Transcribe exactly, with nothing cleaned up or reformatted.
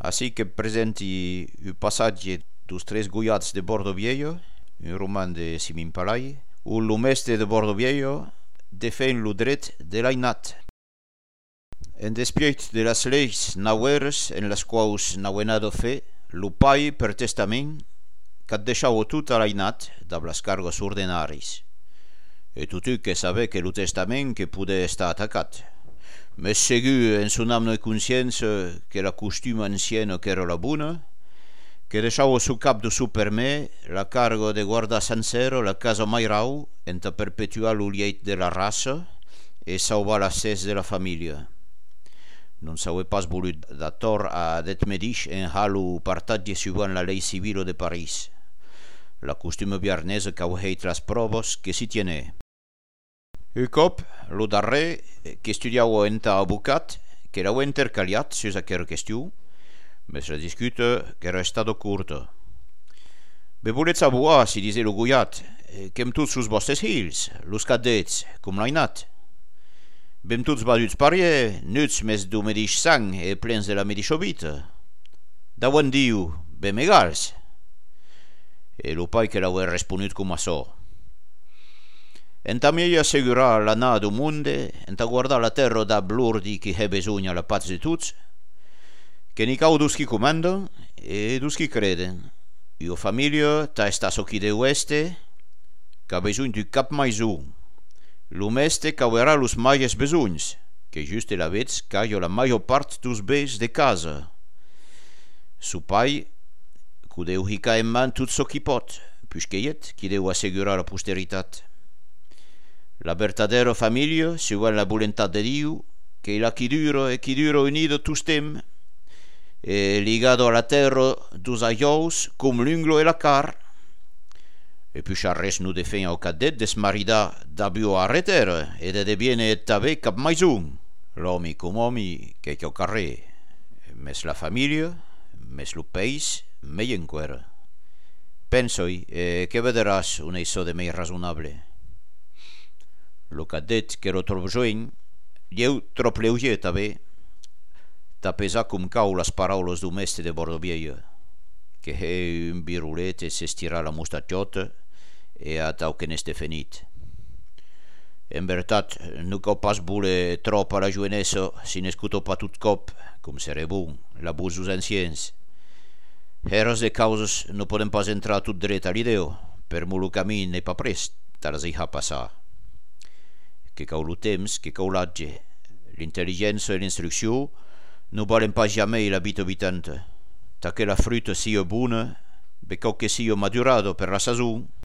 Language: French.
Así que presenti il passaggio dos tres goiats de Bordo Viejo, un roman de Simin Palai, u l'umeste de Bordo Viejo defen lo dret de l'ainat. En despieit de las leis naueres en las quaus nauenado fe, lo pai per testament qu'at deixau tot a l'ainat dab las cargos ordenaris. E totu que sabe que lo testament que pude estar atacat. Mais segur en son âme e consciència que la costuma ancienne qu'era la bona, que deixau su cap de superme la cargo de guardar sencero la casa mairau enta perpetuar lo lieit de la raça e salvar la ses de la família. Non s'auè pas volut dator a det medix en halo partatge suivant la lei civilo de Paris, la costuma viarnesa qu'auheit las provos que si tiene. Un cop, lo darrer, que estudiau enta avocat, que l'au intercaliat sus aquera question, mais la discuta que restado curta. Be voletz savoir, si disait lo goiat, qu'em tots sus vostres hils, los cadets, com l'ainat. Bem tots baduts parier, nuts mes do medix sang e plens de la medix obita. Dauan diu, bem egals. E lo pai que l'auè responut com açò. Enta miei assegurar la na do monde, enta guardar la terra da blordi che he besogna la paz de tuts, che ni cau dus qui comandan e dus qui creden. Io familia ta esta so chi de oeste, ca besogn du cap maison. Lo meste cauera los maies besogns, che juste la vez caio la maior part dos bes de casa. Su pai, cu deu hica en man tot so qui pot, puisqueiet qui deu assegurar la posteritat. La vertadera familia, suivant la voluntat de Diu, que la qui dura e qui dura unido tustem, e ligado a la terra dos aïous com l'unglo e la car, e puis res nu defen au cadet desmarida d'abio a retere e de deviene et tabe cap maison. L'homi com homi che au carrer, mes la familia, mes lo país, mei enquera. Pensoi, e che vederàs un eiso de mei razonable. Lo cadet que lo trob join, lieu trop leugier tabe, ta pesa com cau las paraules do mestre de Bordo Viejo, que he un birulet e s'estira la mustacciota e atau que n'este finit. En veritat, nu cau pas vole trop a la jovenessa si n'escuto pa tot cop, com sere bon, l'abusos anciens. Heras de causes no podem pas entrar tot dret a l'ideo, per molo camí ne pa prest, taras hi ha passar. Que cau lo temps, que cau l'atge, l'intelligència e l'instrucció no valen pas jamais la vita vitante, ta que la fruta sia bona, becau que sia madurado per la sazon,